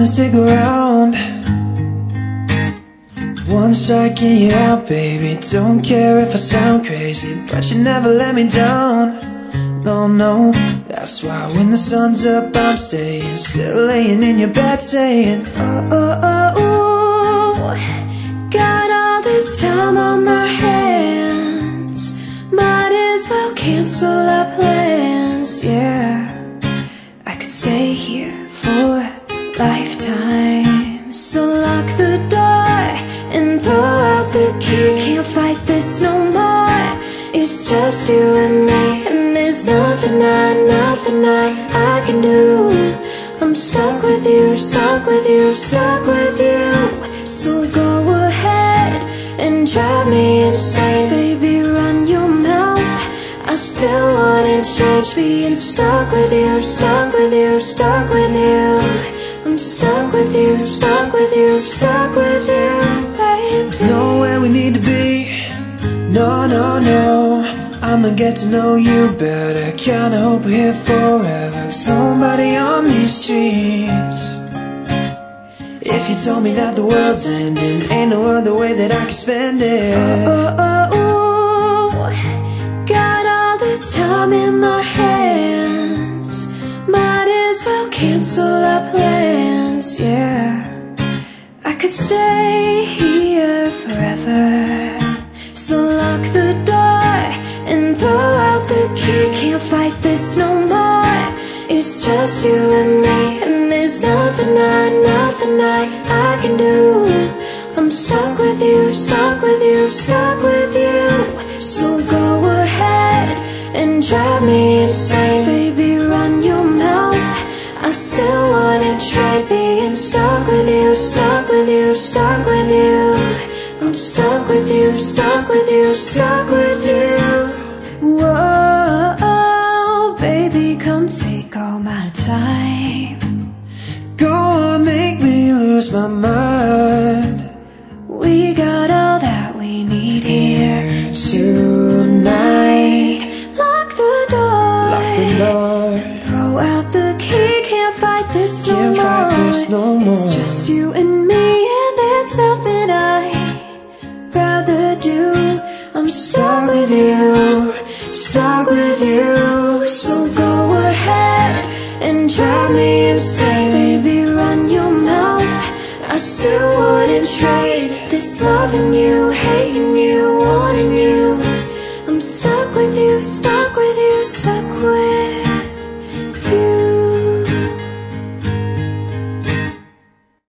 wanna stick around. One strike and you're out, baby. Don't care if I sound crazy, but you never let me down. No, no, that's why when the sun's up I'm staying, still laying in your bed saying, oh, oh, oh, oh. Got all this time on my hands, might as well cancel our plans. Yeah, I could stay here for a lifetime. So lock the door and pull out the key. Can't fight this no more. It's just you and me, and there's nothing I can do. I'm stuck with you, stuck with you, stuck with you. So go ahead and drive me insane, baby, run your mouth. I still wouldn't change being stuck with you, stuck with you, stuck with you. I'm stuck with you, stuck with you, stuck with you, baby. There's nowhere we need to be. No, no, no, I'ma get to know you better. Kinda hope we're here forever. There's nobody on these streets. If you told me that the world's ending, ain't no other way that I can spend it. Oh, oh, oh, got all this time in my hands, might as well cancel our plans. Yeah, I could stay here forever. So lock the door and pull out the key. Can't fight this no more. It's just you and me, and there's nothing I can do. I'm stuck with you, stuck with you, stuck with you. So go ahead and drive me insane, baby, run your mouth. I still wouldn't trade being stuck with you, stuck with you, stuck with you. I'm stuck with you, stuck with you, stuck with you. Whoa, baby, come take all my time. Go on, make me lose my mind. We got all that we need here tonight. Lock the door, Lock the door. throw out the key. Can't fight this no Can't more. fight this no more. It's just you and me, and there's nothing I'd rather do. I'm stuck with you, stuck with you. So go ahead and drive me insane, baby, run your mouth. I still wouldn't trade this loving you, hating you.